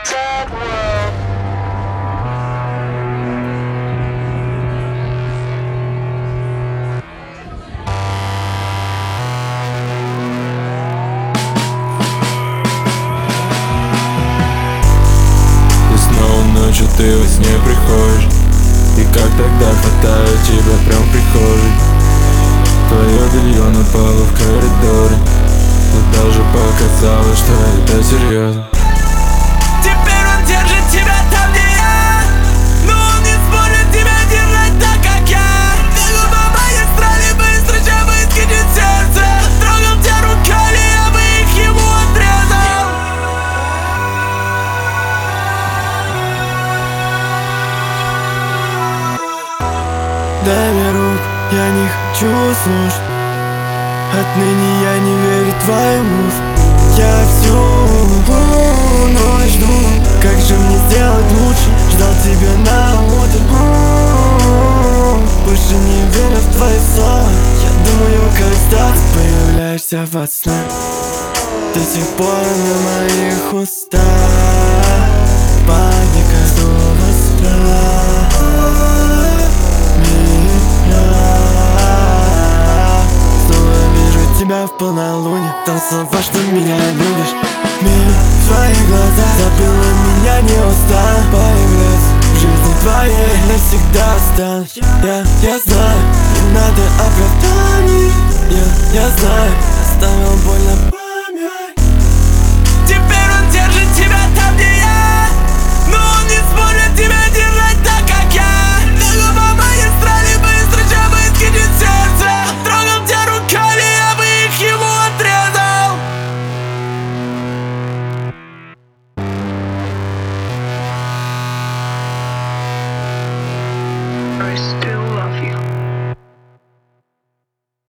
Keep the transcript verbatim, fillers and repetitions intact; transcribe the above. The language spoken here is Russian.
Ночью ты во сне приходишь, и как тогда хватаю тебя прям в прихожей. Твое белье на полу в коридоре, но даже показалось, что это серьезно. Теперь он держит тебя там, где я, но он не сможет тебя держать так, как я. Бегу по магистрали быстро, чем выскочит сердце. Трогал тебя руками, я бы их ему отрезал. Дай мне рук, я не хочу слушать. Отныне я не верю твоему. Я всю ночь жду, как же мне сделать лучше. Ждал тебя на утро, больше не верю в твои слова. Я думаю, когда ты появляешься во сне, до сих пор на моих устах паника, снова страх. Тебя в полнолуние, там слова, что меня любишь. Мир в твоих глазах забыла меня, не устала появляться в жизни твоей, навсегда останусь. Я, я знаю, не надо оправданий. Я, я знаю, оставил боль на память. Теперь он держит тебя там, где я, но он не сможет тебя держать так, как я. Бегу по магистрали быстро, чем выскочит сердце. Трогал тебя руками, я бы их ему отрезал. Still